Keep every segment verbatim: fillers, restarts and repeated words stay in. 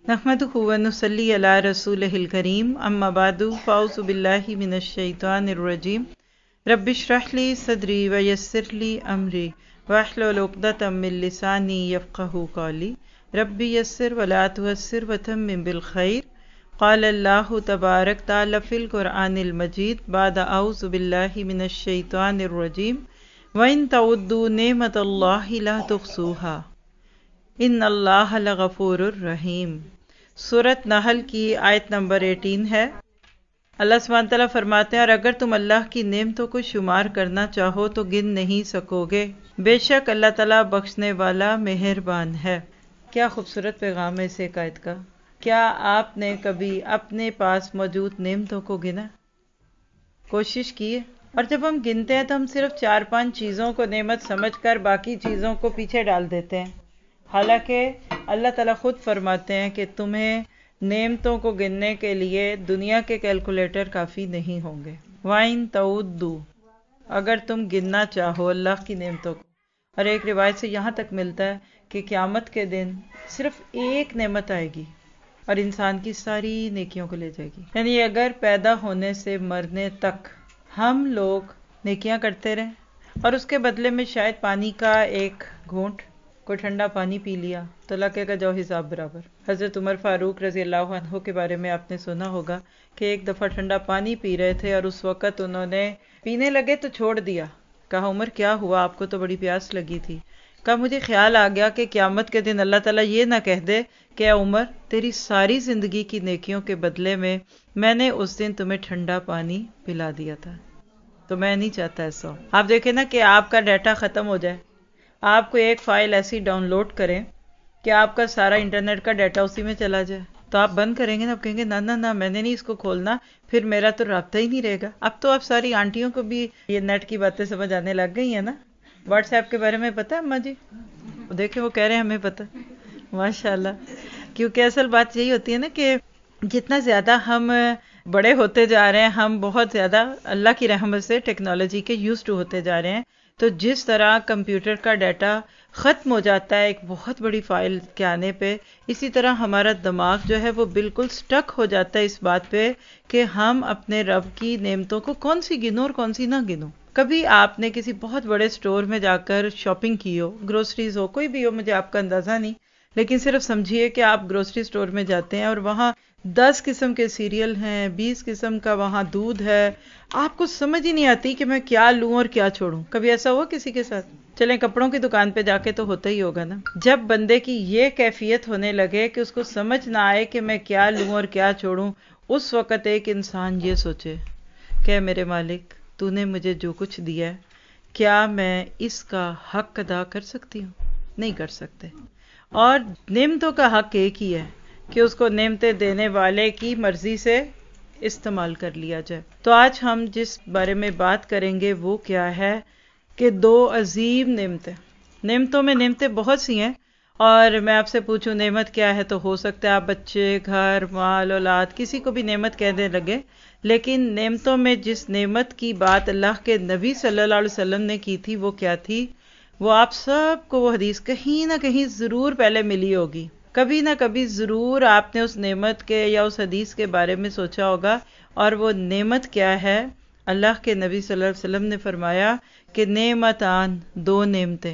نحمدہ و نصلی علی رسولہ الکریم اما بعد فاعوذ باللہ من الشیطان الرجیم رب اشرح لی صدری ویسر لی امری واحلل عقدۃ من لسانی یفقہوا قولی رب یسر ولا تعسر وتمم بالخیر قال اللہ تبارک تعالی فی القرآن المجید بعد اعوذ باللہ من الشیطان الرجیم وَإِن تَعُدُّوا نِعْمَتَ اللَّهِ لَا تُحْصُوهَا ان اللہ لغفور الرحیم۔ سورۃ نحل کی آیت نمبر اٹھارہ ہے۔ اللہ سبحانہ تعالیٰ فرماتے ہیں اور اگر تم اللہ کی نعمتوں کو شمار کرنا چاہو تو گن نہیں سکو گے، بے شک اللہ تعالیٰ بخشنے والا مہربان ہے۔ کیا خوبصورت پیغام ہے اس ایک آیت کا۔ کیا آپ نے کبھی اپنے پاس موجود نعمتوں کو گنا؟ کوشش کی ہے؟ اور جب ہم گنتے ہیں تو ہم صرف چار پانچ چیزوں کو نعمت سمجھ کر باقی چیزوں کو پیچھے ڈال دیتے ہیں، حالانکہ اللہ تعالیٰ خود فرماتے ہیں کہ تمہیں نعمتوں کو گننے کے لیے دنیا کے کیلکولیٹر کافی نہیں ہوں گے۔ وَإِن تَعُدُّوا، اگر تم گننا چاہو اللہ کی نعمتوں کو۔ اور ایک روایت سے یہاں تک ملتا ہے کہ قیامت کے دن صرف ایک نعمت آئے گی اور انسان کی ساری نیکیوں کو لے جائے گی۔ یعنی اگر پیدا ہونے سے مرنے تک ہم لوگ نیکیاں کرتے رہیں اور اس کے بدلے میں شاید پانی کا ایک گھونٹ، کوئی ٹھنڈا پانی پی لیا تو اللہ کہے گا جاؤ حساب برابر۔ حضرت عمر فاروق رضی اللہ عنہ کے بارے میں آپ نے سنا ہوگا کہ ایک دفعہ ٹھنڈا پانی پی رہے تھے اور اس وقت انہوں نے پینے لگے تو چھوڑ دیا۔ کہا عمر کیا ہوا، آپ کو تو بڑی پیاس لگی تھی۔ کہا مجھے خیال آ گیا کہ قیامت کے دن اللہ تعالیٰ یہ نہ کہہ دے کہ اے عمر تیری ساری زندگی کی نیکیوں کے بدلے میں میں نے اس دن تمہیں ٹھنڈا پانی پلا دیا تھا۔ تو میں نہیں چاہتا ایسا ہو۔ آپ دیکھیں نا کہ آپ کا ڈیٹا ختم ہو جائے، آپ کو ایک فائل ایسی ڈاؤن لوڈ کریں کہ آپ کا سارا انٹرنیٹ کا ڈیٹا اسی میں چلا جائے، تو آپ بند کریں گے نا، آپ کہیں گے نہ نہ نہ میں نے نہیں اس کو کھولنا، پھر میرا تو رابطہ ہی نہیں رہے گا۔ اب تو آپ ساری آنٹیوں کو بھی یہ نیٹ کی باتیں سمجھ آنے لگ گئی ہیں نا۔ واٹس ایپ کے بارے میں پتہ ہے اماں جی؟ دیکھیں وہ کہہ رہے ہیں ہمیں پتہ، ماشاء اللہ۔ کیونکہ اصل بات یہی ہوتی ہے نا کہ جتنا زیادہ ہم بڑے ہوتے جا رہے ہیں، ہم بہت زیادہ اللہ کی رحمت سے ٹیکنالوجی کے یوز ٹو ہوتے جا رہے ہیں، تو جس طرح کمپیوٹر کا ڈیٹا ختم ہو جاتا ہے ایک بہت بڑی فائل کے آنے پہ، اسی طرح ہمارا دماغ جو ہے وہ بالکل سٹک ہو جاتا ہے اس بات پہ کہ ہم اپنے رب کی نعمتوں کو کون سی گنوں اور کون سی نہ گنوں۔ کبھی آپ نے کسی بہت بڑے سٹور میں جا کر شاپنگ کی ہو، گروسریز ہو، کوئی بھی ہو، مجھے آپ کا اندازہ نہیں، لیکن صرف سمجھیے کہ آپ گروسری سٹور میں جاتے ہیں اور وہاں دس قسم کے سیریل ہیں، بیس قسم کا وہاں دودھ ہے، آپ کو سمجھ ہی نہیں آتی کہ میں کیا لوں اور کیا چھوڑوں۔ کبھی ایسا ہوا کسی کے ساتھ؟ چلیں کپڑوں کی دکان پہ جا کے تو ہوتا ہی ہوگا نا۔ جب بندے کی یہ کیفیت ہونے لگے کہ اس کو سمجھ نہ آئے کہ میں کیا لوں اور کیا چھوڑوں، اس وقت ایک انسان یہ سوچے کہ میرے مالک تو نے مجھے جو کچھ دیا ہے کیا میں اس کا حق ادا کر سکتی ہوں؟ نہیں کر سکتے۔ اور نعمتوں کا حق ایک ہی ہے کہ اس کو نعمتیں دینے والے کی مرضی سے استعمال کر لیا جائے۔ تو آج ہم جس بارے میں بات کریں گے وہ کیا ہے کہ دو عظیم نعمتیں۔ نعمتوں میں نعمتیں بہت سی ہیں، اور میں آپ سے پوچھوں نعمت کیا ہے تو ہو سکتا ہے آپ بچے، گھر، مال، اولاد، کسی کو بھی نعمت کہنے لگے، لیکن نعمتوں میں جس نعمت کی بات اللہ کے نبی صلی اللہ علیہ وسلم نے کی تھی وہ کیا تھی؟ وہ آپ سب کو وہ حدیث کہیں نہ کہیں ضرور پہلے ملی ہوگی، کبھی نہ کبھی ضرور آپ نے اس نعمت کے یا اس حدیث کے بارے میں سوچا ہوگا۔ اور وہ نعمت کیا ہے؟ اللہ کے نبی صلی اللہ علیہ وسلم نے فرمایا کہ نعمتان، دو نعمتیں،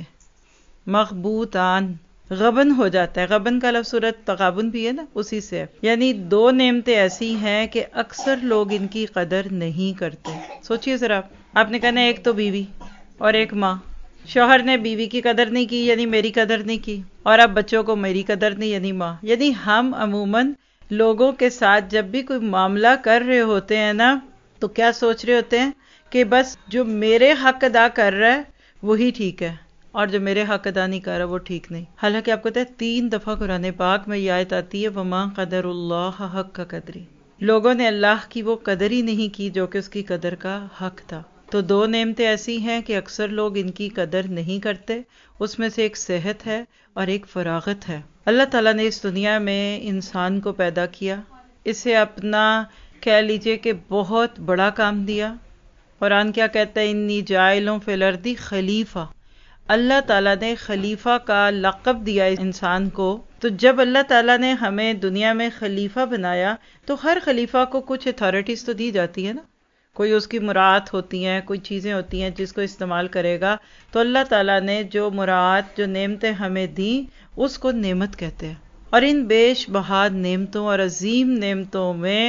مغبوطان، غبن ہو جاتا ہے، غبن کا لفظ سورۃ تغابن بھی ہے نا، اسی سے ہے، یعنی دو نعمتیں ایسی ہیں کہ اکثر لوگ ان کی قدر نہیں کرتے۔ سوچئے ذرا، آپ نے کہا نا ایک تو بیوی اور ایک ماں، شوہر نے بیوی کی قدر نہیں کی یعنی میری قدر نہیں کی، اور اب بچوں کو میری قدر نہیں یعنی ماں۔ یعنی ہم عموماً لوگوں کے ساتھ جب بھی کوئی معاملہ کر رہے ہوتے ہیں نا تو کیا سوچ رہے ہوتے ہیں کہ بس جو میرے حق ادا کر رہا ہے وہی ٹھیک ہے، اور جو میرے حق ادا نہیں کر رہا وہ ٹھیک نہیں۔ حالانکہ آپ کو پتہ ہے تین دفعہ قرآن پاک میں یہ آیت آتی ہے وَمَا قَدَرُ اللَّهَ حَقَّ قَدْرِهِ، لوگوں نے اللہ کی وہ قدر ہی نہیں کی جو کہ اس کی قدر کا حق تھا۔ تو دو نعمتیں ایسی ہیں کہ اکثر لوگ ان کی قدر نہیں کرتے، اس میں سے ایک صحت ہے اور ایک فراغت ہے۔ اللہ تعالیٰ نے اس دنیا میں انسان کو پیدا کیا، اسے اپنا کہہ لیجئے کہ بہت بڑا کام دیا۔ قرآن کیا کہتا ہے؟ انی جاعلٌ فی الارض خلیفہ، اللہ تعالیٰ نے خلیفہ کا لقب دیا انسان کو، تو جب اللہ تعالیٰ نے ہمیں دنیا میں خلیفہ بنایا تو ہر خلیفہ کو کچھ اتھارٹیز تو دی جاتی ہے نا، کوئی اس کی مراعات ہوتی ہیں، کوئی چیزیں ہوتی ہیں جس کو استعمال کرے گا. تو اللہ تعالیٰ نے جو مراعات، جو نعمتیں ہمیں دیں اس کو نعمت کہتے ہیں. اور ان بیش بہا نعمتوں اور عظیم نعمتوں میں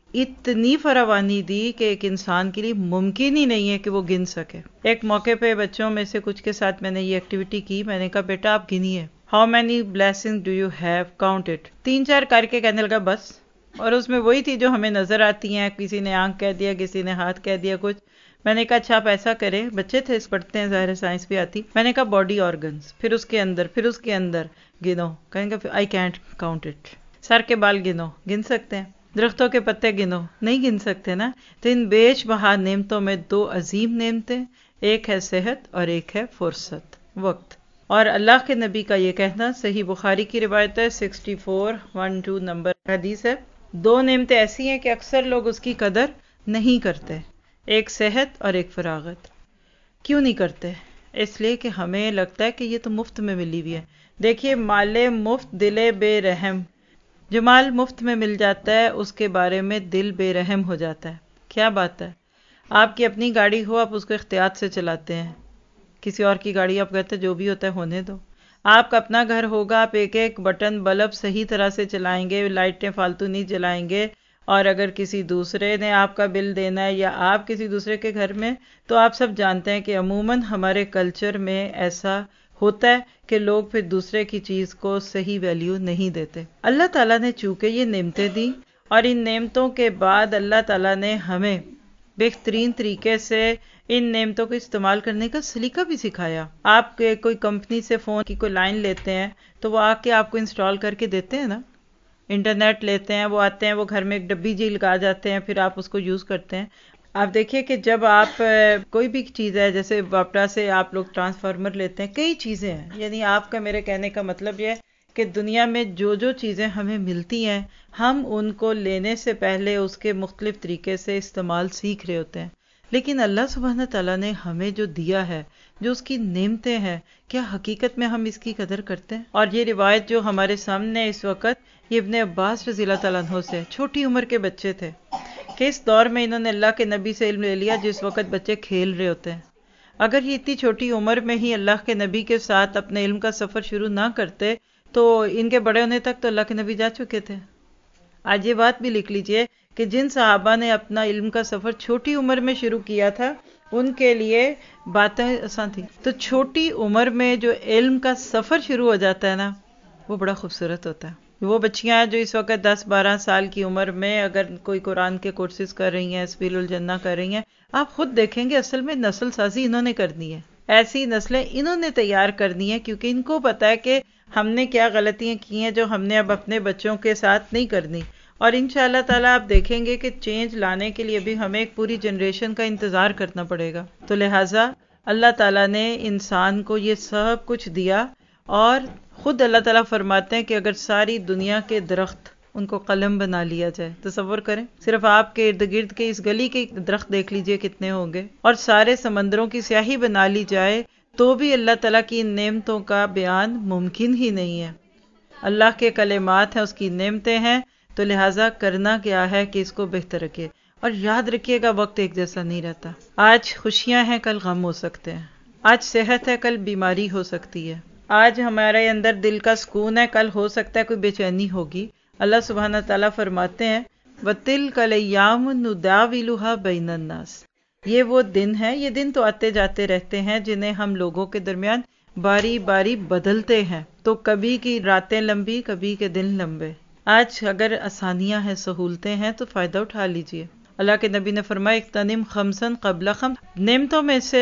اتنی فراوانی دی کہ ایک انسان کے لیے ممکن ہی نہیں ہے کہ وہ گن سکے. ایک موقع پہ بچوں میں سے کچھ کے ساتھ میں نے یہ ایکٹیویٹی کی. میں نے کہا بیٹا آپ گنیے، how many blessing do you have, count it. تین چار کر کے کہنے لگا بس. اور اس میں وہی تھی جو ہمیں نظر آتی ہیں، کسی نے آنکھ کہہ دیا، کسی نے ہاتھ کہہ دیا کچھ. میں نے کہا اچھا آپ ایسا کریں، بچے تھے پڑھتے ہیں، ظاہر سائنس بھی آتی. میں نے کہا باڈی آرگنز، پھر اس کے اندر، پھر اس کے اندر گنو. کہیں گے آئی کینٹ کاؤنٹ اٹ. سر کے بال گنو، گن سکتے ہیں؟ درختوں کے پتے گنو، نہیں گن سکتے نا. تو ان بیش بہا نعمتوں میں دو عظیم نعمتیں، ایک ہے صحت اور ایک ہے فرصت، وقت. اور اللہ کے نبی کا یہ کہنا صحیح بخاری کی روایت ہے، sixty four one two number حدیث ہے، دو نعمتیں ایسی ہیں کہ اکثر لوگ اس کی قدر نہیں کرتے، ایک صحت اور ایک فراغت. کیوں نہیں کرتے؟ اس لیے کہ ہمیں لگتا ہے کہ یہ تو مفت میں ملی ہوئی ہے. دیکھیے مال مفت دل بے رحم، جو مال مفت میں مل جاتا ہے اس کے بارے میں دل بے رحم ہو جاتا ہے. کیا بات ہے، آپ کی اپنی گاڑی ہو، آپ اس کو احتیاط سے چلاتے ہیں، کسی اور کی گاڑی آپ کہتے ہیں جو بھی ہوتا ہے ہونے دو. آپ کا اپنا گھر ہوگا، آپ ایک ایک بٹن بلب صحیح طرح سے چلائیں گے، لائٹیں فالتو نہیں جلائیں گے. اور اگر کسی دوسرے نے آپ کا بل دینا ہے یا آپ کسی دوسرے کے گھر میں، تو آپ سب جانتے ہیں کہ عموماً ہمارے کلچر میں ایسا ہوتا ہے کہ لوگ پھر دوسرے کی چیز کو صحیح ویلیو نہیں دیتے. اللہ تعالیٰ نے چونکہ یہ نعمتیں دی، اور ان نعمتوں کے بعد اللہ تعالیٰ نے ہمیں بہترین طریقے سے ان نعمتوں کو استعمال کرنے کا سلیقہ بھی سکھایا. آپ کے کوئی کمپنی سے فون کی کوئی لائن لیتے ہیں تو وہ آ کے آپ کو انسٹال کر کے دیتے ہیں نا. انٹرنیٹ لیتے ہیں، وہ آتے ہیں، وہ گھر میں ایک ڈبی جی لگا جاتے ہیں، پھر آپ اس کو یوز کرتے ہیں. آپ دیکھیے کہ جب آپ کوئی بھی چیز ہے، جیسے واپڈا سے آپ لوگ ٹرانسفارمر لیتے ہیں، کئی چیزیں ہیں. یعنی آپ کا، میرے کہنے کا مطلب یہ ہے کہ دنیا میں جو جو چیزیں ہمیں ملتی ہیں، ہم ان کو لینے سے پہلے اس کے مختلف طریقے سے استعمال سیکھ رہے ہوتے ہیں. لیکن اللہ سبحانہ تعالیٰ نے ہمیں جو دیا ہے، جو اس کی نعمتیں ہیں، کیا حقیقت میں ہم اس کی قدر کرتے ہیں؟ اور یہ روایت جو ہمارے سامنے ہے اس وقت، یہ ابن عباس رضی اللہ تعالیٰ عنہ سے، چھوٹی عمر کے بچے تھے کہ اس دور میں انہوں نے اللہ کے نبی سے علم لے لیا جس وقت بچے کھیل رہے ہوتے ہیں. اگر یہ اتنی چھوٹی عمر میں ہی اللہ کے نبی کے ساتھ اپنے علم کا سفر شروع نہ کرتے تو ان کے بڑے ہونے تک تو اللہ کے نبی جا چکے تھے. آج یہ بات بھی لکھ لیجئے کہ جن صحابہ نے اپنا علم کا سفر چھوٹی عمر میں شروع کیا تھا ان کے لیے باتیں آسان تھی. تو چھوٹی عمر میں جو علم کا سفر شروع ہو جاتا ہے نا، وہ بڑا خوبصورت ہوتا ہے. وہ بچیاں جو اس وقت دس بارہ سال کی عمر میں اگر کوئی قرآن کے کورسز کر رہی ہیں، سبیل الجنہ کر رہی ہیں، آپ خود دیکھیں گے اصل میں نسل سازی انہوں نے کرنی ہے. ایسی نسلیں انہوں نے تیار کرنی ہے، کیونکہ ان کو پتا ہے کہ ہم نے کیا غلطیاں کی ہیں جو ہم نے اب اپنے بچوں کے ساتھ نہیں کرنی. اور انشاءاللہ تعالیٰ آپ دیکھیں گے کہ چینج لانے کے لیے بھی ہمیں ایک پوری جنریشن کا انتظار کرنا پڑے گا. تو لہٰذا اللہ تعالیٰ نے انسان کو یہ سب کچھ دیا، اور خود اللہ تعالیٰ فرماتے ہیں کہ اگر ساری دنیا کے درخت ان کو قلم بنا لیا جائے، تصور کریں، صرف آپ کے ارد گرد کے اس گلی کے درخت دیکھ لیجئے کتنے ہوں گے، اور سارے سمندروں کی سیاہی بنا لی جائے تو بھی اللہ تعالیٰ کی ان نعمتوں کا بیان ممکن ہی نہیں ہے. اللہ کے کلمات ہیں، اس کی نعمتیں ہیں، تو لہٰذا کرنا کیا ہے کہ اس کو بہتر رکھیے. اور یاد رکھیے گا وقت ایک جیسا نہیں رہتا. آج خوشیاں ہیں، کل غم ہو سکتے ہیں. آج صحت ہے، کل بیماری ہو سکتی ہے. آج ہمارے اندر دل کا سکون ہے، کل ہو سکتا ہے کوئی بے چینی ہوگی. اللہ سبحانہ تعالیٰ فرماتے ہیں وَتِلْكَ الْأَيَّامُ نُدَاوِلُهَا بَيْنَ النَّاسِ، یہ وہ دن ہیں، یہ دن تو آتے جاتے رہتے ہیں جنہیں ہم لوگوں کے درمیان باری باری بدلتے ہیں. تو کبھی کی راتیں لمبی، کبھی کے دن لمبے. آج اگر آسانیاں ہیں، سہولتیں ہیں تو فائدہ اٹھا لیجئے. اللہ کے نبی نے فرمایا اغتنم خمسن قبل خمس، نعمتوں میں سے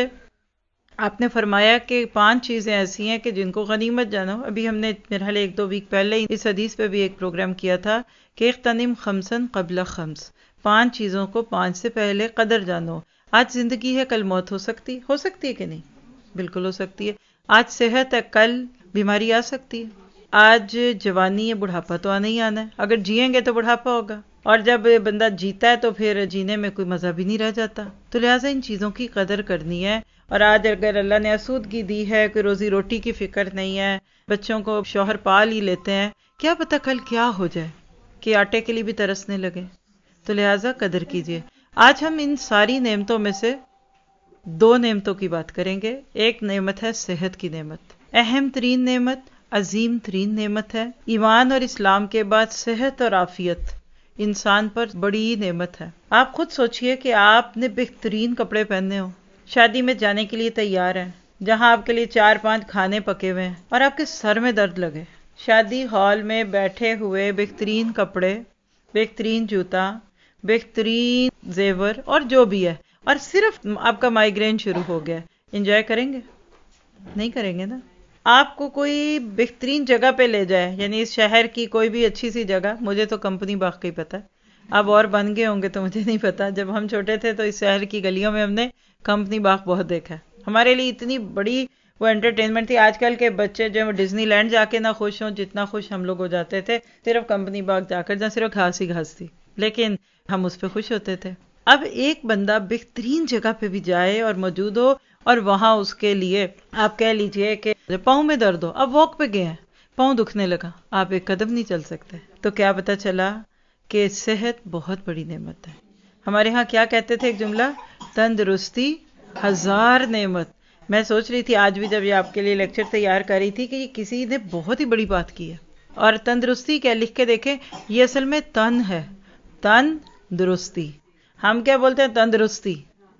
آپ نے فرمایا کہ پانچ چیزیں ایسی ہیں کہ جن کو غنیمت جانو. ابھی ہم نے میرے حال ایک دو ویک پہلے اس حدیث پہ بھی ایک پروگرام کیا تھا کہ اغتنم خمسن قبل خمس، پانچ چیزوں کو پانچ سے پہلے قدر جانو. آج زندگی ہے، کل موت ہو سکتی ہو سکتی ہے کہ نہیں؟ بالکل ہو سکتی ہے. آج صحت ہے، کل بیماری آ سکتی ہے. آج جوانی ہے، بڑھاپا تو آنا ہی آنا ہے، اگر جئیں گے تو بڑھاپا ہوگا، اور جب بندہ جیتا ہے تو پھر جینے میں کوئی مزہ بھی نہیں رہ جاتا. تو لہٰذا ان چیزوں کی قدر کرنی ہے. اور آج اگر اللہ نے آسودگی دی ہے، کوئی روزی روٹی کی فکر نہیں ہے، بچوں کو شوہر پال ہی لیتے ہیں، کیا پتہ کل کیا ہو جائے کہ آٹے کے لیے بھی ترسنے لگے. تو لہٰذا قدر کیجیے. آج ہم ان ساری نعمتوں میں سے دو نعمتوں کی بات کریں گے. ایک نعمت ہے صحت کی نعمت، اہم ترین نعمت، عظیم ترین نعمت ہے. ایمان اور اسلام کے بعد صحت اور عافیت انسان پر بڑی نعمت ہے. آپ خود سوچئے کہ آپ نے بہترین کپڑے پہننے ہو، شادی میں جانے کے لیے تیار ہیں، جہاں آپ کے لیے چار پانچ کھانے پکے ہوئے ہیں، اور آپ کے سر میں درد لگے. شادی ہال میں بیٹھے ہوئے بہترین کپڑے، بہترین جوتا، بہترین زیور اور جو بھی ہے، اور صرف آپ کا مائیگرین شروع ہو گیا، انجوائے کریں گے؟ نہیں کریں گے نا. آپ کو کوئی بہترین جگہ پہ لے جائے، یعنی اس شہر کی کوئی بھی اچھی سی جگہ، مجھے تو کمپنی باغ کا ہی پتا ہے، اب اور بن گئے ہوں گے تو مجھے نہیں پتا. جب ہم چھوٹے تھے تو اس شہر کی گلیوں میں ہم نے کمپنی باغ بہت دیکھا ہے. ہمارے لیے اتنی بڑی وہ انٹرٹینمنٹ تھی. آج کل کے بچے جو ڈزنی لینڈ جا کے نہ خوش ہوں جتنا خوش ہم لوگ ہو جاتے تھے صرف کمپنی باغ جا کر، جہاں صرف گھاس ہی گھاس تھی، لیکن ہم اس پہ خوش ہوتے تھے. اب ایک بندہ بہترین جگہ پہ بھی جائے اور موجود ہو، اور وہاں اس کے لیے آپ کہہ لیجئے کہ پاؤں میں درد ہو، اب واک پہ گئے ہیں، پاؤں دکھنے لگا، آپ ایک قدم نہیں چل سکتے. تو کیا پتا چلا کہ صحت بہت بڑی نعمت ہے. ہمارے ہاں کیا کہتے تھے ایک جملہ، تندرستی ہزار نعمت. میں سوچ رہی تھی آج بھی جب یہ آپ کے لیے لیکچر تیار کر رہی تھی کہ یہ کسی نے بہت ہی بڑی بات کی ہے. اور تندرستی کیا لکھ کے دیکھیں، یہ اصل میں تن ہے، تن درستی. ہم کیا بولتے ہیں تندرستی،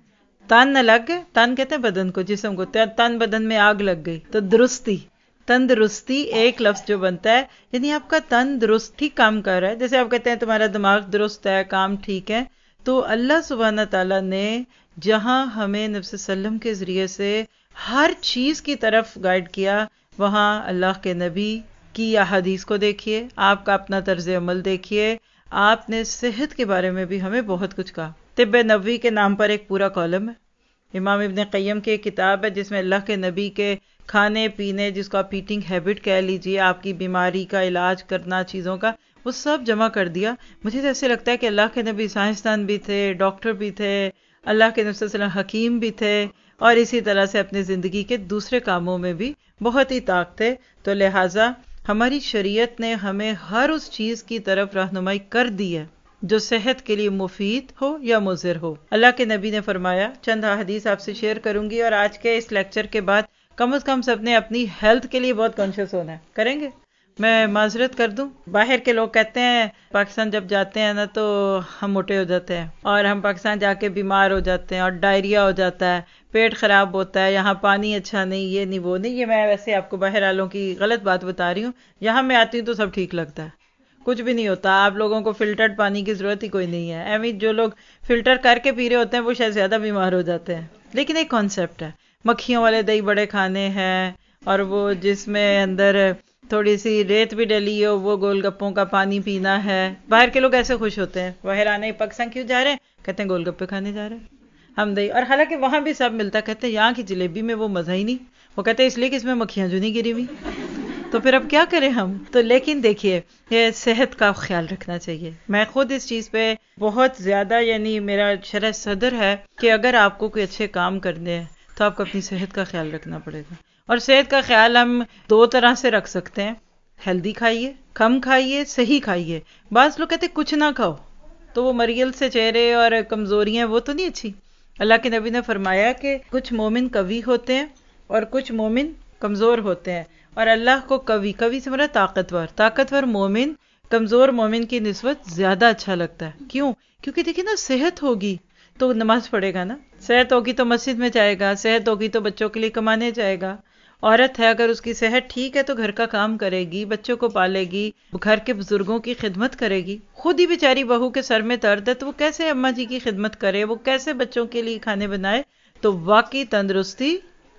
تن الگ ہے، تن کہتے ہیں بدن کو، جسم کو، تن بدن میں آگ لگ گئی. تو درستی، تندرستی ایک لفظ جو بنتا ہے یعنی آپ کا تن درست ٹھیک کام کر رہا ہے. جیسے آپ کہتے ہیں تمہارا دماغ درست ہے، کام ٹھیک ہے. تو اللہ سبحانہ تعالیٰ نے جہاں ہمیں نبی صلی اللہ علیہ وسلم کے ذریعے سے ہر چیز کی طرف گائیڈ کیا، وہاں اللہ کے نبی کی احادیث کو دیکھیے، آپ کا اپنا طرز عمل دیکھیے. آپ نے صحت کے بارے میں بھی ہمیں بہت کچھ کہا. طب نبوی کے نام پر ایک پورا کالم ہے. امام ابن قیم کی ایک کتاب ہے جس میں اللہ کے نبی کے کھانے پینے، جس کو آپ ایٹنگ ہیبٹ کہہ لیجئے، آپ کی بیماری کا علاج کرنا چیزوں کا، وہ سب جمع کر دیا. مجھے تو ایسے لگتا ہے کہ اللہ کے نبی سائنسدان بھی تھے، ڈاکٹر بھی تھے، اللہ کے نبی صلی اللہ علیہ وسلم حکیم بھی تھے، اور اسی طرح سے اپنی زندگی کے دوسرے کاموں میں بھی بہت ہی طاقت تھے. تو لہٰذا ہماری شریعت نے ہمیں ہر اس چیز کی طرف رہنمائی کر دی ہے جو صحت کے لیے مفید ہو یا مضر ہو. اللہ کے نبی نے فرمایا، چند حدیث آپ سے شیئر کروں گی، اور آج کے اس لیکچر کے بعد کم از کم سب نے اپنی ہیلتھ کے لیے بہت کانشیس ہونا ہے. کریں گے؟ میں معذرت کر دوں، باہر کے لوگ کہتے ہیں پاکستان جب جاتے ہیں نا تو ہم موٹے ہو جاتے ہیں، اور ہم پاکستان جا کے بیمار ہو جاتے ہیں، اور ڈائریا ہو جاتا ہے، پیٹ خراب ہوتا ہے، یہاں پانی اچھا نہیں، یہ نہیں وہ نہیں. یہ میں ویسے آپ کو باہر والوں کی غلط بات بتا رہی ہوں. یہاں میں آتی ہوں تو سب ٹھیک لگتا ہے، کچھ بھی نہیں ہوتا. آپ لوگوں کو فلٹرڈ پانی کی ضرورت ہی کوئی نہیں ہے. ایویں جو لوگ فلٹر کر کے پی رہے ہوتے ہیں وہ شاید زیادہ بیمار ہو جاتے ہیں. لیکن ایک کانسیپٹ ہے، مکھیوں والے دہی بڑے کھانے ہیں، اور وہ جس میں اندر تھوڑی سی ریت بھی ڈلی ہو، وہ گول گپوں کا پانی پینا ہے. باہر کے لوگ ایسے خوش ہوتے ہیں، باہر آنے پاکستان کیوں جا رہے ہیں، کہتے ہیں گول گپے کھانے جا رہے ہیں ہم دہی. اور حالانکہ وہاں بھی سب ملتا ہے، کہتے ہیں یہاں کی جلیبی میں وہ مزہ ہی نہیں. وہ کہتے ہیں اس لیے کہ اس میں مکھیاں جو نہیں گری ہوئی. تو پھر اب کیا کریں ہم؟ تو لیکن دیکھیے، یہ صحت کا خیال رکھنا چاہیے. میں خود اس چیز پہ بہت زیادہ، یعنی میرا شرح صدر ہے کہ اگر آپ کو کوئی اچھے کام کرنے ہیں تو آپ کو اپنی صحت کا خیال رکھنا پڑے گا. اور صحت کا خیال ہم دو طرح سے رکھ سکتے ہیں، ہیلدی کھائیے، کم کھائیے، صحیح کھائیے. بعض لوگ کہتے ہیں کچھ نہ کھاؤ، تو وہ مریل سے چہرے اور کمزوریاں وہ تو نہیں اچھی. اللہ کے نبی نے فرمایا کہ کچھ مومن قوی ہوتے ہیں اور کچھ مومن کمزور ہوتے ہیں. اور اللہ کو قوی، قوی سے مراد طاقتور، طاقتور مومن کمزور مومن کی نسبت زیادہ اچھا لگتا ہے. کیوں؟ کیونکہ دیکھیں نا، صحت ہوگی تو نماز پڑھے گا نا، صحت ہوگی تو مسجد میں جائے گا، صحت ہوگی تو بچوں کے لیے کمانے جائے گا. عورت ہے اگر اس کی صحت ٹھیک ہے تو گھر کا کام کرے گی، بچوں کو پالے گی، گھر کے بزرگوں کی خدمت کرے گی. خود ہی بیچاری بہو کے سر میں درد ہے تو وہ کیسے اماں جی کی خدمت کرے، وہ کیسے بچوں کے لیے کھانے بنائے. تو واقعی تندرستی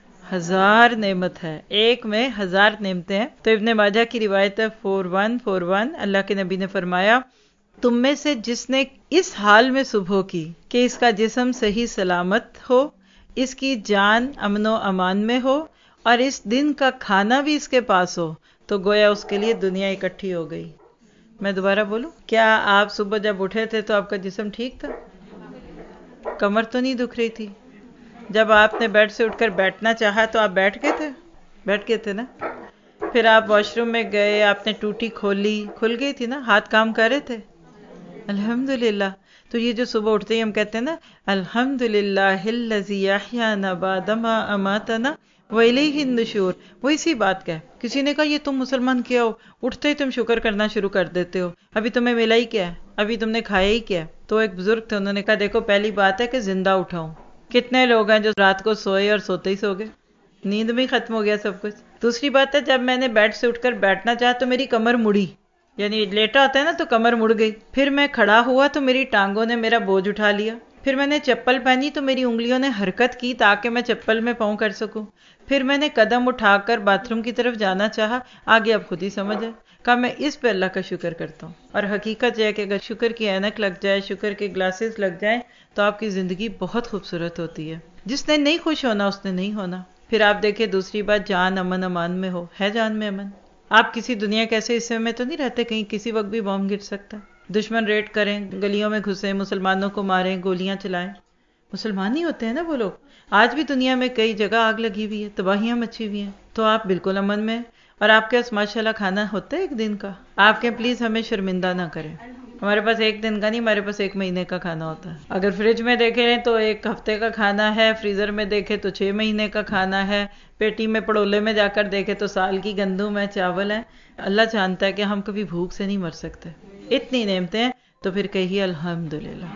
ہزار نعمت ہے، ایک میں ہزار نعمتیں ہیں. تو ابن ماجہ کی روایت ہے فور ون فور ون، اللہ کے نبی نے فرمایا، تم میں سے جس نے اس حال میں صبح کی کہ اس کا جسم صحیح سلامت ہو، اس کی جان امن و امان میں ہو، اور اس دن کا کھانا بھی اس کے پاس ہو، تو گویا اس کے لیے دنیا اکٹھی ہو گئی۔ میں دوبارہ بولوں، کیا آپ صبح جب اٹھے تھے تو آپ کا جسم ٹھیک تھا؟ کمر تو نہیں دکھ رہی تھی؟ جب آپ نے بیڈ سے اٹھ کر بیٹھنا چاہا تو آپ بیٹھ گئے تھے؟ بیٹھ گئے تھے نا؟ پھر آپ واش روم میں گئے، آپ نے ٹوٹی کھولی، کھل گئی تھی نا؟ ہاتھ کام کر رہے تھے؟ الحمدللہ۔ تو یہ جو صبح اٹھتے ہی ہم کہتے ہیں نا الحمدللہ الذی احیانا بعد ما اماتنا والیہ النشور، وہ اسی بات کا ہے۔ کسی نے کہا یہ تم مسلمان کیا ہو، اٹھتے ہی تم شکر کرنا شروع کر دیتے ہو، ابھی تمہیں ملا ہی کیا ہے، ابھی تم نے کھایا ہی کیا ہے؟ تو ایک بزرگ تھے، انہوں نے کہا دیکھو پہلی بات ہے کہ زندہ اٹھاؤں۔ کتنے لوگ ہیں جو رات کو سوئے اور سوتے ہی سو گئے، نیند میں ہی ختم ہو گیا سب کچھ۔ دوسری بات ہے جب میں نے بیڈ سے اٹھ کر بیٹھنا چاہا تو میری کمر مڑی، یعنی لیٹا ہوتا ہے نا تو کمر مڑ گئی۔ پھر میں کھڑا ہوا تو میری ٹانگوں نے میرا بوجھ اٹھا لیا۔ پھر میں نے چپل پہنی تو میری انگلیوں نے حرکت کی تاکہ میں چپل میں پاؤں کر سکوں۔ پھر میں نے قدم اٹھا کر باتھ روم کی طرف جانا چاہا، آگے اب خود ہی سمجھ ہے۔ کہا میں اس پہ اللہ کا شکر کرتا ہوں۔ اور حقیقت یہ ہے کہ اگر شکر کی اینک لگ جائے، شکر کے گلاسز لگ جائیں تو آپ کی زندگی بہت خوبصورت ہوتی ہے۔ جس نے نہیں خوش ہونا اس نے نہیں ہونا۔ پھر آپ دیکھیں دوسری بات، جان امن امان میں ہو، ہے جان میں امن؟ آپ کسی دنیا کے ایسے حصے میں تو نہیں رہتے کہیں کسی وقت بھی بم گر سکتا ہے؟ دشمن ریڈ کریں، گلیوں میں گھسیں، مسلمانوں کو ماریں، گولیاں چلائیں، مسلمان ہی ہوتے ہیں نا وہ لوگ۔ آج بھی دنیا میں کئی جگہ آگ لگی ہوئی ہے، تباہیاں مچی ہوئی ہیں، تو آپ بالکل امن میں ہیں۔ اور آپ کے پاس ماشاء اللہ کھانا ہوتا ہے ایک دن کا؟ آپ کے پلیز ہمیں شرمندہ نہ کریں، ہمارے پاس ایک دن کا نہیں، ہمارے پاس ایک مہینے کا کھانا ہوتا ہے۔ اگر فریج میں دیکھیں تو ایک ہفتے کا کھانا ہے، فریزر میں دیکھیں تو چھ مہینے کا کھانا ہے، پیٹی میں پڑولے میں جا کر دیکھیں تو سال کی گندم ہے، چاول ہے۔ اللہ جانتا ہے کہ ہم کبھی بھوک سے نہیں مر سکتے، اتنی نعمتیں ہیں، تو پھر کہیے الحمدللہ۔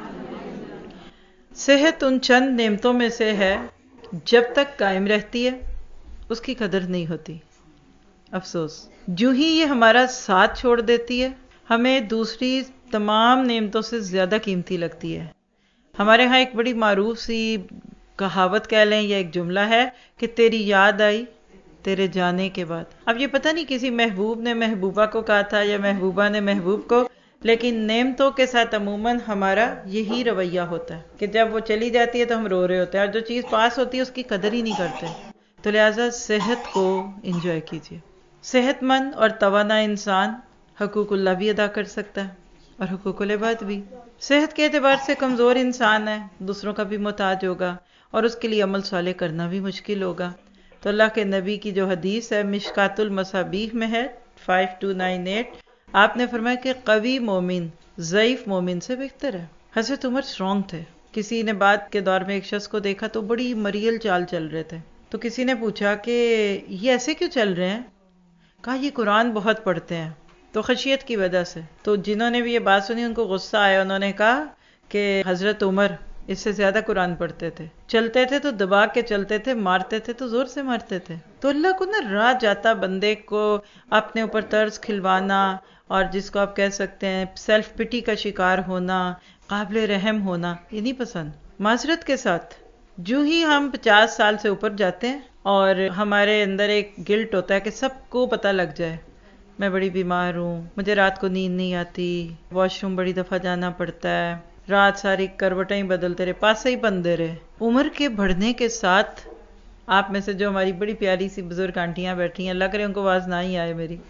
صحت ان چند نعمتوں میں سے ہے جب تک قائم رہتی ہے اس کی قدر نہیں ہوتی۔ افسوس، جو ہی یہ ہمارا ساتھ چھوڑ دیتی ہے ہمیں دوسری تمام نعمتوں سے زیادہ قیمتی لگتی ہے۔ ہمارے ہاں ایک بڑی معروف سی کہاوت کہہ لیں یا ایک جملہ ہے کہ تیری یاد آئی تیرے جانے کے بعد۔ اب یہ پتہ نہیں کسی محبوب نے محبوبہ کو کہا تھا یا محبوبہ نے محبوب کو، لیکن نعمتوں کے ساتھ عموماً ہمارا یہی رویہ ہوتا ہے کہ جب وہ چلی جاتی ہے تو ہم رو رہے ہوتے ہیں، اور جو چیز پاس ہوتی ہے اس کی قدر ہی نہیں کرتے۔ تو لہٰذا صحت کو انجوائے کیجیے۔ صحت مند اور توانا انسان حقوق اللہ بھی ادا کر سکتا ہے اور حقوق العباد بھی۔ صحت کے اعتبار سے کمزور انسان ہے، دوسروں کا بھی محتاج ہوگا اور اس کے لیے عمل صالح کرنا بھی مشکل ہوگا۔ تو اللہ کے نبی کی جو حدیث ہے مشکات المصابیح میں ہے فائیو ٹو نائن ایٹ، آپ نے فرمایا کہ قوی مومن ضعیف مومن سے بہتر ہے۔ حضرت عمر اسٹرانگ تھے۔ کسی نے بات کے دور میں ایک شخص کو دیکھا تو بڑی مریل چال چل رہے تھے، تو کسی نے پوچھا کہ یہ ایسے کیوں چل رہے ہیں؟ کہا یہ قرآن بہت پڑھتے ہیں، تو خشیت کی وجہ سے۔ تو جنہوں نے بھی یہ بات سنی ان کو غصہ آیا، انہوں نے کہا کہ حضرت عمر اس سے زیادہ قرآن پڑھتے تھے، چلتے تھے تو دبا کے چلتے تھے، مارتے تھے تو زور سے مارتے تھے۔ تو اللہ کو نا راہ جاتا بندے کو اپنے اوپر طرز کھلوانا، اور جس کو آپ کہہ سکتے ہیں سیلف پٹی کا شکار ہونا، قابل رحم ہونا، یہ نہیں پسند۔ معذرت کے ساتھ جو ہی ہم پچاس سال سے اوپر جاتے ہیں اور ہمارے اندر ایک گلٹ ہوتا ہے کہ سب کو پتہ لگ جائے میں بڑی بیمار ہوں، مجھے رات کو نیند نہیں آتی، واش روم بڑی دفعہ جانا پڑتا ہے، رات ساری کروٹیں ہی بدلتے رہے، پاسے ہی بندے رہے۔ عمر کے بڑھنے کے ساتھ آپ میں سے جو ہماری بڑی پیاری سی بزرگ آنٹیاں بیٹھی ہیں، لگ رہے ان کو آواز نہ ہی آئے میری،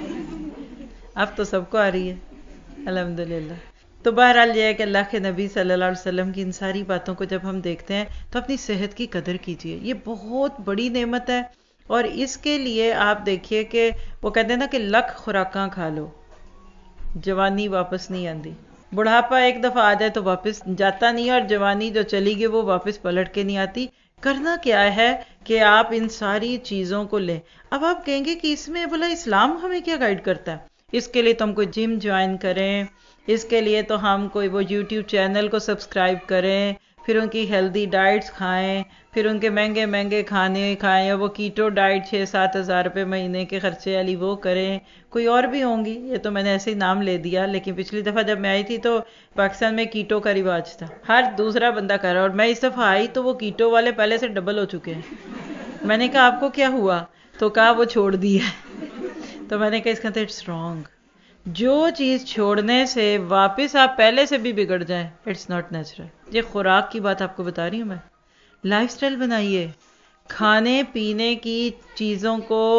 اب تو سب کو آ رہی ہے الحمدللہ۔ تو بہرحال یہ ہے کہ اللہ کے نبی صلی اللہ علیہ وسلم کی ان ساری باتوں کو جب ہم دیکھتے ہیں تو اپنی صحت کی قدر کیجیے، یہ بہت بڑی نعمت ہے۔ اور اس کے لیے آپ دیکھیے کہ وہ کہتے ہیں نا کہ لکھ خوراکاں کھا لو، جوانی واپس نہیں آندی۔ بڑھاپا ایک دفعہ آ جائے تو واپس جاتا نہیں، اور جوانی جو چلی گئی وہ واپس پلٹ کے نہیں آتی۔ کرنا کیا ہے کہ آپ ان ساری چیزوں کو لیں۔ اب آپ کہیں گے کہ اس میں بھلا اسلام ہمیں کیا گائیڈ کرتا ہے؟ اس کے لیے تو ہم کوئی جم جوائن کریں، اس کے لیے تو ہم کوئی وہ یوٹیوب چینل کو سبسکرائب کریں، پھر ان کی ہیلدی ڈائٹس کھائیں، پھر ان کے مہنگے مہنگے کھانے کھائیں، اور وہ کیٹو ڈائٹ چھ سات ہزار روپے مہینے کے خرچے والی وہ کریں۔ کوئی اور بھی ہوں گی، یہ تو میں نے ایسے ہی نام لے دیا، لیکن پچھلی دفعہ جب میں آئی تھی تو پاکستان میں کیٹو کا رواج تھا، ہر دوسرا بندہ کر رہا، اور میں اس دفعہ آئی تو وہ کیٹو والے پہلے سے ڈبل ہو چکے ہیں۔ میں نے کہا آپ کو کیا ہوا؟ تو کہا وہ چھوڑ دی ہے۔ تو میں نے کہا اس کا تو اٹس رانگ، جو چیز چھوڑنے سے واپس آپ پہلے سے بھی بگڑ جائیں اٹس ناٹ نیچرل۔ یہ خوراک کی بات آپ کو بتا رہی ہوں میں۔ لائف سٹائل بنائیے، کھانے پینے کی چیزوں کو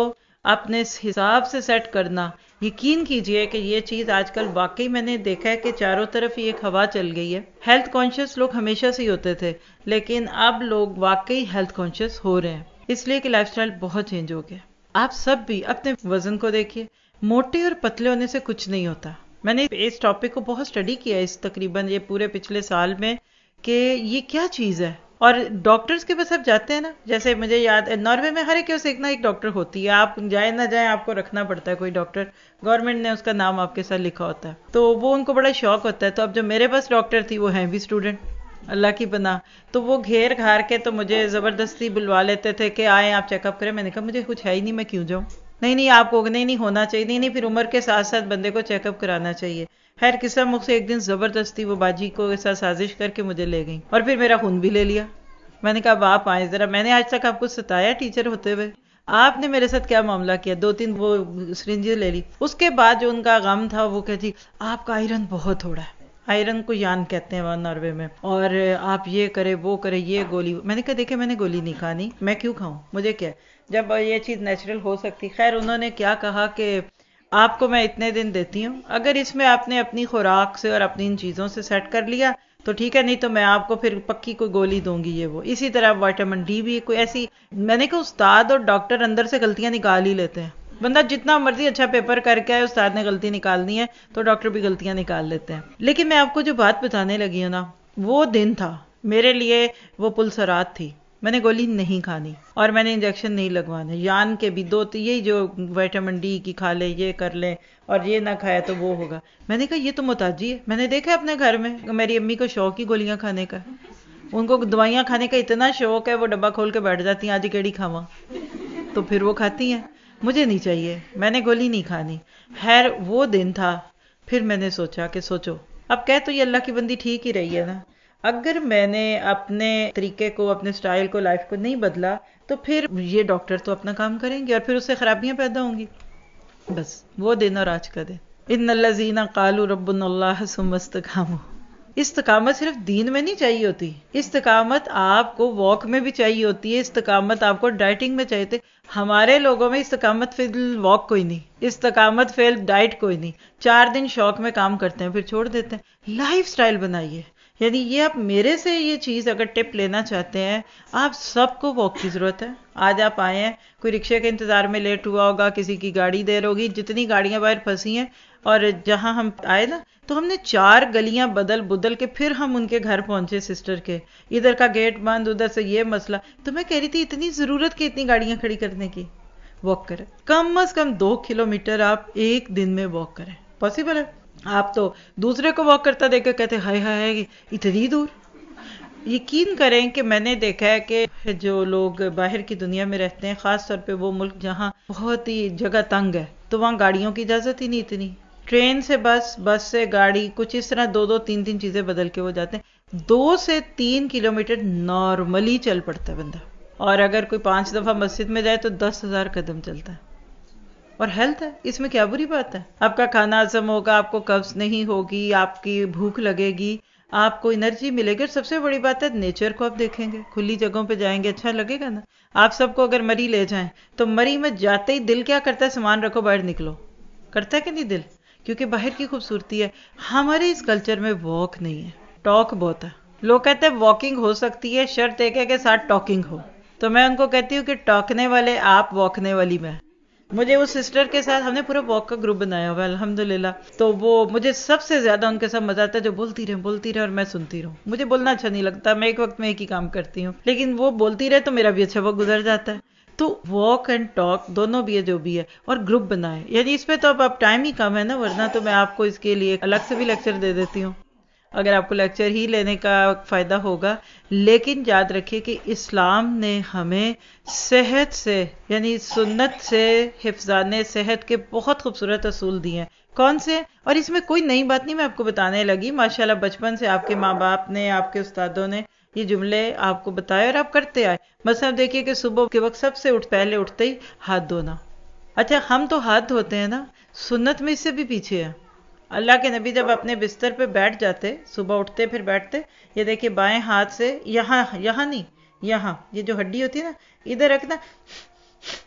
اپنے حساب سے سیٹ کرنا. یقین کیجئے کہ یہ چیز آج کل واقعی میں نے دیکھا ہے کہ چاروں طرف یہ ایک ہوا چل گئی ہے. ہیلتھ کانشیس لوگ ہمیشہ سے ہی ہوتے تھے لیکن اب لوگ واقعی ہیلتھ کانشیس ہو رہے ہیں اس لیے کہ لائف سٹائل بہت چینج ہو گیا. آپ سب بھی اپنے وزن کو دیکھیے. موٹے اور پتلے ہونے سے کچھ نہیں ہوتا. میں نے اس ٹاپک کو بہت اسٹڈی کیا اس تقریباً یہ پورے پچھلے سال میں کہ یہ کیا چیز ہے. اور ڈاکٹرز کے پاس آپ جاتے ہیں نا, جیسے مجھے یاد ہے ناروے میں ہر ایک کے ایک نہ ایک ڈاکٹر ہوتی ہے. آپ جائیں نہ جائیں آپ کو رکھنا پڑتا ہے کوئی ڈاکٹر, گورنمنٹ نے اس کا نام آپ کے ساتھ لکھا ہوتا ہے. تو وہ ان کو بڑا شوق ہوتا ہے. تو اب جو میرے پاس ڈاکٹر تھی وہ ہیں بھی اسٹوڈنٹ, اللہ کی پناہ. تو وہ گھیر گھار کے تو مجھے زبردستی بلوا لیتے تھے کہ آئیں آپ چیک اپ کریں. میں نے کہا مجھے کچھ ہے ہی نہیں, میں کیوں جاؤں. نہیں نہیں آپ کو نہیں نہیں ہونا چاہیے, نہیں نہیں پھر عمر کے ساتھ ساتھ بندے کو چیک اپ کرانا چاہیے. خیر قصہ مجھ سے ایک دن زبردستی وہ باجی کو ایسا سازش کر کے مجھے لے گئی اور پھر میرا خون بھی لے لیا. میں نے کہا اب آپ آئیں ذرا, میں نے آج تک آپ کو ستایا ٹیچر ہوتے ہوئے, آپ نے میرے ساتھ کیا معاملہ کیا. دو تین وہ سرنجیں لے لی. اس کے بعد جو ان کا غم تھا وہ کہتی آپ کا آئرن بہت تھوڑا ہے, آئرن کو یان کہتے ہیں وہاں ناروے میں, اور آپ یہ کرے وہ کرے یہ گولی. میں نے کہا دیکھیں میں نے گولی نہیں کھانی, میں کیوں کھاؤں, مجھے کیا جب یہ چیز نیچرل ہو سکتی. خیر انہوں نے کیا کہا کہ آپ کو میں اتنے دن دیتی ہوں, اگر اس میں آپ نے اپنی خوراک سے اور اپنی ان چیزوں سے سیٹ کر لیا تو ٹھیک ہے, نہیں تو میں آپ کو پھر پکی کوئی گولی دوں گی. یہ وہ اسی طرح وائٹامن ڈی بھی کوئی ایسی. میں نے کہا استاد اور ڈاکٹر اندر سے غلطیاں نکال ہی لیتے ہیں. بندہ جتنا مرضی اچھا پیپر کر کے آئے, استاد نے غلطی نکالنی ہے تو ڈاکٹر بھی غلطیاں نکال لیتے ہیں. لیکن میں آپ کو جو بات بتانے لگی ہوں نا, وہ دن تھا میرے لیے وہ پلسرات تھی. میں نے گولی نہیں کھانی اور میں نے انجیکشن نہیں لگوانے. یان کے بھی دو یہی جو وائٹامن ڈی کی کھا لے, یہ کر لیں, اور یہ نہ کھایا تو وہ ہوگا. میں نے کہا یہ تو محتاجی ہے. میں نے دیکھا اپنے گھر میں میری امی کو شوق ہی گولیاں کھانے کا, ان کو دوائیاں کھانے کا اتنا شوق ہے وہ ڈبہ کھول کے بیٹھ جاتی ہیں آج کیڑی کھاواں, تو پھر وہ کھاتی ہیں. مجھے نہیں چاہیے, میں نے گولی نہیں کھانی. خیر وہ دن تھا. پھر میں نے سوچا کہ سوچو اب کہہ تو یہ اللہ کی بندی ٹھیک ہی رہی ہے نا, اگر میں نے اپنے طریقے کو اپنے سٹائل کو لائف کو نہیں بدلا تو پھر یہ ڈاکٹر تو اپنا کام کریں گے اور پھر اس سے خرابیاں پیدا ہوں گی. بس وہ دن اور آج کا دن. ان الذین قالوا ربنا اللہ ثم استقاموا. استقامت صرف دین میں نہیں چاہیے ہوتی, استقامت آپ کو واک میں بھی چاہیے ہوتی ہے, استقامت آپ کو ڈائٹنگ میں چاہیے. ہمارے لوگوں میں استقامت فی الواک کوئی نہیں, استقامت فی ڈائٹ کوئی نہیں. چار دن شوق میں کام کرتے ہیں پھر چھوڑ دیتے ہیں. لائف سٹائل بنائیے. یعنی یہ آپ میرے سے یہ چیز اگر ٹپ لینا چاہتے ہیں, آپ سب کو واک کی ضرورت ہے. آج آپ آئے ہیں, کوئی رکشے کے انتظار میں لیٹ ہوا ہوگا, کسی کی گاڑی دیر ہوگی, جتنی گاڑیاں باہر پھنسی ہیں, اور جہاں ہم آئے نا تو ہم نے چار گلیاں بدل بدل کے پھر ہم ان کے گھر پہنچے سسٹر کے. ادھر کا گیٹ بند, ادھر سے یہ مسئلہ. تو میں کہہ رہی تھی اتنی ضرورت کہ اتنی گاڑیاں کھڑی کرنے کی. واک کریں, کم از کم دو کلومیٹر آپ ایک دن میں واک کریں. پاسبل ہے؟ آپ تو دوسرے کو واک کرتا دیکھ کے کہتے ہائے ہائے اتنی دور. یقین کریں کہ میں نے دیکھا ہے کہ جو لوگ باہر کی دنیا میں رہتے ہیں, خاص طور پہ وہ ملک جہاں بہت ہی جگہ تنگ ہے, تو وہاں گاڑیوں کی اجازت ہی نہیں اتنی. ٹرین سے بس, بس سے گاڑی, کچھ اس طرح دو دو تین تین چیزیں بدل کے وہ جاتے ہیں. دو سے تین کلومیٹر نارملی چل پڑتا ہے بندہ, اور اگر کوئی پانچ دفعہ مسجد میں جائے تو دس ہزار قدم چلتا ہے. اور ہیلتھ ہے, اس میں کیا بری بات ہے. آپ کا کھانا ہضم ہوگا, آپ کو قبض نہیں ہوگی, آپ کی بھوک لگے گی, آپ کو انرجی ملے گی. اور سب سے بڑی بات ہے نیچر کو آپ دیکھیں گے, کھلی جگہوں پہ جائیں گے, اچھا لگے گا نا. آپ سب کو اگر مری لے جائیں تو مری میں جاتے ہی دل کیا کرتا ہے, سامان رکھو باہر نکلو, کرتا ہے کہ نہیں دل, کیونکہ باہر کی خوبصورتی ہے. ہمارے اس کلچر میں واک نہیں ہے, ٹاک بہت ہے. لوگ کہتے ہیں واکنگ ہو سکتی ہے, شرط ایک ہے کہ ساتھ ٹاکنگ ہو. تو میں ان کو کہتی ہوں کہ ٹاکنے والے آپ, واکنے والی میں. مجھے اس سسٹر کے ساتھ ہم نے پورا واک کا گروپ بنایا ہوا ہے الحمدللہ. تو وہ مجھے سب سے زیادہ ان کے ساتھ مزہ آتا ہے جو بولتی رہے بولتی رہے اور میں سنتی رہوں. مجھے بولنا اچھا نہیں لگتا, میں ایک وقت میں ایک ہی کام کرتی ہوں, لیکن وہ بولتی رہے تو میرا بھی اچھا وقت گزر جاتا ہے. تو واک اینڈ ٹاک دونوں بھی ہے جو بھی ہے, اور گروپ بنائے. یعنی اس پہ تو اب اب ٹائم ہی کم ہے نا, ورنہ تو میں آپ کو اس کے لیے الگ سے بھی لیکچر دے دیتی ہوں اگر آپ کو لیکچر ہی لینے کا فائدہ ہوگا. لیکن یاد رکھیے کہ اسلام نے ہمیں صحت سے, یعنی سنت سے حفظان صحت کے بہت خوبصورت اصول دیے ہیں. کون سے؟ اور اس میں کوئی نئی بات نہیں, میں آپ کو بتانے لگی. ماشاءاللہ بچپن سے آپ کے ماں باپ نے, آپ کے استادوں نے یہ جملے آپ کو بتائے اور آپ کرتے آئے. مثلا دیکھیے کہ صبح کے وقت سب سے اٹھ پہلے اٹھتے ہی ہاتھ دھونا. اچھا ہم تو ہاتھ دھوتے ہیں نا, سنت میں اس سے بھی پیچھے ہے. اللہ کے نبی جب اپنے بستر پہ بیٹھ جاتے, صبح اٹھتے پھر بیٹھتے, یہ دیکھیے بائیں ہاتھ سے یہاں, یہاں نہیں, یہاں یہ جو ہڈی ہوتی ہے نا, ادھر رکھنا,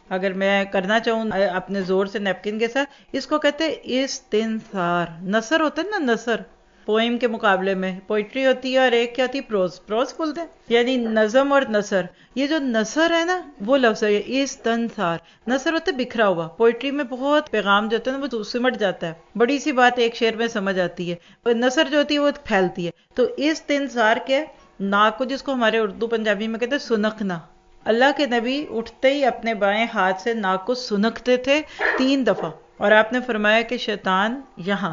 اگر میں کرنا چاہوں اپنے زور سے نیپکن کے ساتھ، اس کو کہتے ہیں استنثار. نثر ہوتا ہے نا، نثر پوئم کے مقابلے میں پوئٹری ہوتی ہے، اور ایک کیا ہوتی ہے، پروز. پروز بولتے ہیں یعنی نظم اور نثر. یہ جو نثر ہے نا وہ لفظ ہے استنثار. نثر ہوتا ہے بکھرا ہوا، پوئٹری میں بہت پیغام جو ہوتا ہے نا وہ سمٹ جاتا ہے، بڑی سی بات ایک شعر میں سمجھ آتی ہے. نثر جو ہوتی ہے وہ پھیلتی ہے. تو استنثار کے ناک کو، جس کو ہمارے اردو پنجابی میں کہتے ہیں سنکنا، اللہ کے نبی اٹھتے ہی اپنے بائیں ہاتھ سے ناک کو سنکتے تھے تین دفعہ. اور آپ نے فرمایا کہ شیطان یہاں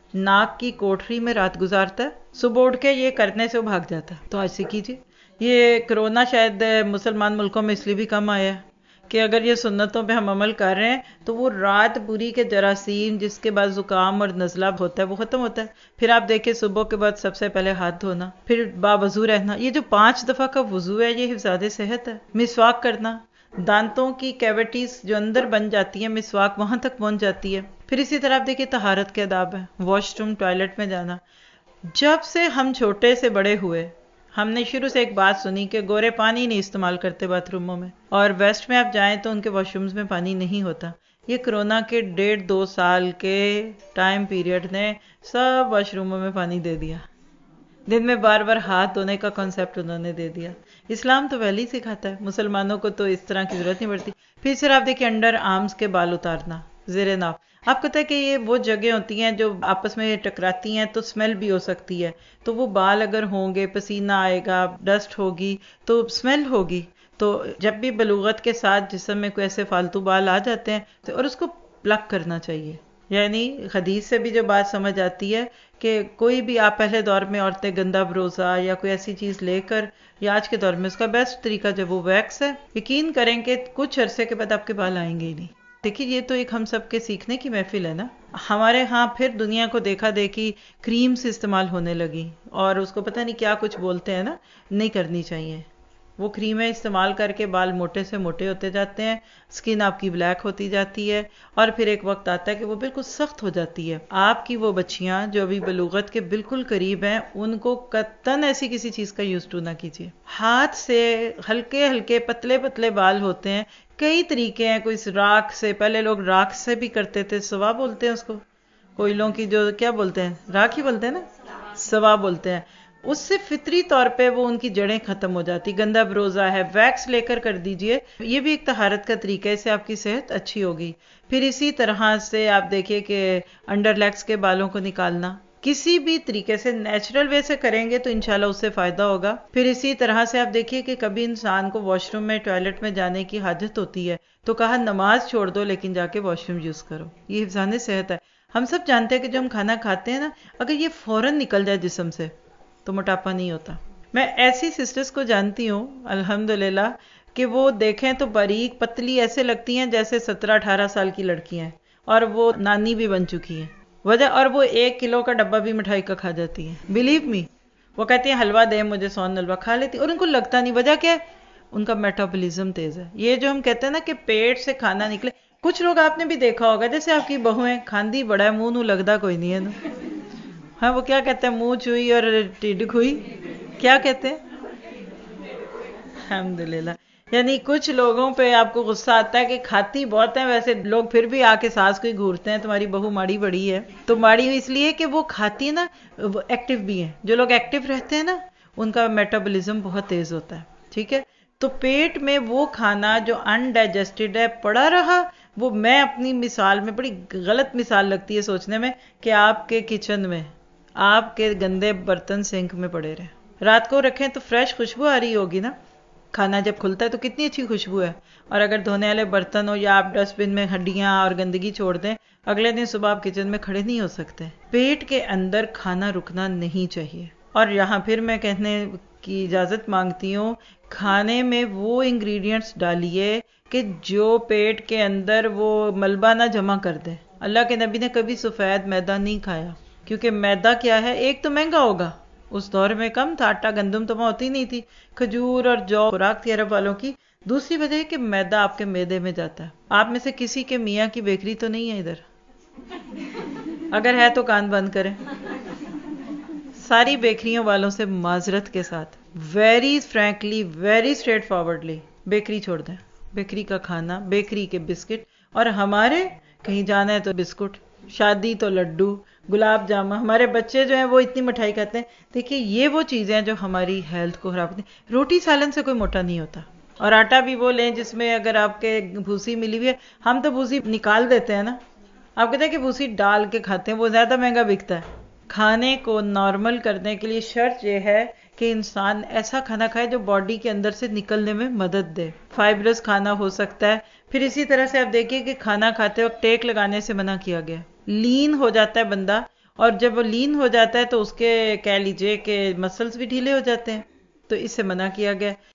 ناک کی کوٹری میں رات گزارتا ہے، صبح اٹھ کے یہ کرنے سے وہ بھاگ جاتا ہے. تو ایسے کیجیے. یہ کرونا شاید مسلمان ملکوں میں اس لیے بھی کم آیا ہے کہ اگر یہ سنتوں پہ ہم عمل کر رہے ہیں تو وہ رات پوری کے جراثیم، جس کے بعد زکام اور نزلہ ہوتا ہے، وہ ختم ہوتا ہے. پھر آپ دیکھیں صبح کے بعد سب سے پہلے ہاتھ دھونا، پھر باوضو رہنا. یہ جو پانچ دفعہ کا وضو ہے یہ حفظان صحت ہے. مسواک کرنا، دانتوں کی کیوٹیز جو اندر بن جاتی ہیں، مسواک وہاں تک پہنچ جاتی ہے. پھر اسی طرح آپ دیکھیں طہارت کے آداب ہیں، واش روم، ٹوائلٹ میں جانا. جب سے ہم چھوٹے سے بڑے ہوئے ہم نے شروع سے ایک بات سنی کہ گورے پانی نہیں استعمال کرتے باتھ روموں میں، اور ویسٹ میں آپ جائیں تو ان کے واش رومز میں پانی نہیں ہوتا. یہ کرونا کے ڈیڑھ دو سال کے ٹائم پیریڈ نے سب واش روموں میں پانی دے دیا. دن میں بار بار ہاتھ دھونے کا کانسیپٹ انہوں نے دے دیا. اسلام تو پہلے ہی سکھاتا ہے، مسلمانوں کو تو اس طرح کی ضرورت نہیں پڑتی. پھر صرف آپ دیکھیں انڈر آرمز کے بال اتارنا، زیر ناف. آپ کو پتہ ہے کہ یہ وہ جگہ ہوتی ہیں جو آپس میں ٹکراتی ہیں تو سمیل بھی ہو سکتی ہے. تو وہ بال اگر ہوں گے، پسینہ آئے گا، ڈسٹ ہوگی تو سمیل ہوگی. تو جب بھی بلوغت کے ساتھ جسم میں کوئی ایسے فالتو بال آ جاتے ہیں تو اور اس کو پلک کرنا چاہیے. یعنی حدیث سے بھی جو بات سمجھ آتی ہے کہ کوئی بھی، آپ پہلے دور میں عورتیں گندا بروزہ یا کوئی ایسی چیز لے کر، یا آج کے دور میں اس کا بیسٹ طریقہ جو وہ ویکس ہے، یقین کریں کہ کچھ عرصے کے بعد آپ کے بال آئیں گے ہی نہیں. دیکھیے یہ تو ایک ہم سب کے سیکھنے کی محفل ہے نا. ہمارے ہاں پھر دنیا کو دیکھا دیکھی کریمز استعمال ہونے لگی، اور اس کو پتہ نہیں کیا کچھ بولتے ہیں نا، نہیں کرنی چاہیے. وہ کریمیں استعمال کر کے بال موٹے سے موٹے ہوتے جاتے ہیں، سکن آپ کی بلیک ہوتی جاتی ہے، اور پھر ایک وقت آتا ہے کہ وہ بالکل سخت ہو جاتی ہے. آپ کی وہ بچیاں جو ابھی بلوغت کے بالکل قریب ہیں، ان کو قطعاً ایسی کسی چیز کا یوز ٹو نہ کیجیے. ہاتھ سے ہلکے ہلکے پتلے پتلے بال ہوتے ہیں، کئی طریقے ہیں. کوئی راکھ سے، پہلے لوگ راکھ سے بھی کرتے تھے، سوا بولتے ہیں اس کو، کوئلوں کی جو کیا بولتے ہیں، راکھ ہی بولتے ہیں نا، سوا بولتے ہیں. اس سے فطری طور پہ وہ ان کی جڑیں ختم ہو جاتی. گندا بروزہ ہے، ویکس لے کر کر دیجئے، یہ بھی ایک طہارت کا طریقہ ہے، اس سے آپ کی صحت اچھی ہوگی. پھر اسی طرح سے آپ دیکھیے کہ انڈر لیگز کے بالوں کو نکالنا کسی بھی طریقے سے نیچرل وے سے کریں گے تو انشاءاللہ اس سے فائدہ ہوگا. پھر اسی طرح سے آپ دیکھیے کہ کبھی انسان کو واش روم میں، ٹوائلٹ میں جانے کی حاجت ہوتی ہے تو کہا نماز چھوڑ دو لیکن جا کے واش روم یوز کرو. یہ حفظان صحت ہے. ہم سب جانتے ہیں کہ جو ہم کھانا کھاتے ہیں نا، اگر یہ فوراً نکل جائے جسم سے تو موٹاپا نہیں ہوتا. میں ایسی سسٹرز کو جانتی ہوں الحمدللہ کہ وہ دیکھیں تو باریک پتلی ایسے لگتی ہیں جیسے سترہ اٹھارہ سال کی لڑکی ہیں، اور وہ نانی بھی بن چکی ہیں. وجہ، اور وہ ایک کلو کا ڈبہ بھی مٹھائی کا کھا جاتی ہیں. بلیو می، وہ کہتی ہیں حلوہ دے مجھے، سون حلوہ کھا لیتی، اور ان کو لگتا نہیں. وجہ کیا ہے؟ ان کا میٹابولزم تیز ہے. یہ جو ہم کہتے ہیں نا کہ پیٹ سے کھانا نکلے، کچھ لوگ آپ نے بھی دیکھا ہوگا، جیسے آپ کی بہویں کھاندی بڑا ہے، منہ نو لگتا کوئی نہیں ہے نا. ہاں وہ کیا کہتے ہیں، منہ چوئی اور ٹیڈ کھوئی، کیا کہتے ہیں؟ الحمدللہ. یعنی کچھ لوگوں پہ آپ کو غصہ آتا ہے کہ کھاتی بہت ہیں، ویسے لوگ پھر بھی آ کے ساس کو ہی گھورتے ہیں تمہاری بہو ماڑی بڑی ہے. تو ماڑی اس لیے کہ وہ کھاتی ہے نا، وہ ایکٹیو بھی ہیں. جو لوگ ایکٹیو رہتے ہیں نا ان کا میٹابولزم بہت تیز ہوتا ہے. ٹھیک ہے، تو پیٹ میں وہ کھانا جو انڈائجسٹڈ ہے پڑا رہا، وہ میں اپنی مثال میں، بڑی غلط مثال لگتی ہے سوچنے میں کہ آپ کے کچن میں آپ کے گندے برتن سنک میں پڑے رہے. رات کو رکھیں تو فریش خوشبو آ رہی ہوگی نا، کھانا جب کھلتا ہے تو کتنی اچھی خوشبو ہے. اور اگر دھونے والے برتن ہو یا آپ ڈسٹ بن میں ہڈیاں اور گندگی چھوڑ دیں، اگلے دن صبح آپ کچن میں کھڑے نہیں ہو سکتے. پیٹ کے اندر کھانا رکنا نہیں چاہیے. اور یہاں پھر میں کہنے کی اجازت مانگتی ہوں، کھانے میں وہ انگریڈینٹس ڈالیے کہ جو پیٹ کے اندر وہ ملبہ نہ جمع کر دے. اللہ کے نبی نے کبھی سفید میدا نہیں کھایا، کیونکہ میدا کیا ہے، ایک تو مہنگا ہوگا، اس دور میں کم تھا، آٹا گندم تو وہاں ہوتی نہیں تھی، کھجور اور جو خوراک تھی عرب والوں کی. دوسری وجہ ہے کہ میدا آپ کے معدے میں جاتا ہے. آپ میں سے کسی کے میاں کی بیکری تو نہیں ہے ادھر؟ اگر ہے تو کان بند کریں. ساری بیکریوں والوں سے معذرت کے ساتھ، very frankly, very straightforwardly, bakery چھوڑ دیں. بیکری کا کھانا، بیکری کے بسکٹ، اور ہمارے کہیں جانا ہے تو بسکٹ، شادی تو لڈو، گلاب جامن، ہمارے بچے جو ہیں وہ اتنی مٹھائی کھاتے ہیں۔ دیکھیے یہ وہ چیزیں ہیں جو ہماری ہیلتھ کو خراب کرتی ہیں۔ روٹی سالن سے کوئی موٹا نہیں ہوتا، اور آٹا بھی وہ لیں جس میں اگر آپ کے بھوسی ملی ہوئی ہے، ہم تو بھوسی نکال دیتے ہیں نا، آپ کہتے ہیں کہ بھوسی ڈال کے کھاتے ہیں، وہ زیادہ مہنگا بکتا ہے۔ کھانے کو نارمل کرنے کے لیے شرط یہ ہے کہ انسان ایسا کھانا کھائے جو باڈی کے اندر سے نکلنے میں مدد دے، فائبرس کھانا ہو سکتا ہے۔ پھر اسی طرح سے آپ دیکھیے کہ کھانا کھاتے وقت ٹیک لگانے سے منع کیا گیا، لین ہو جاتا ہے بندہ، اور جب وہ لین ہو جاتا ہے تو اس کے کہہ لیجئے کہ مسلز بھی ڈھیلے ہو جاتے ہیں، تو اس سے منع کیا گیا۔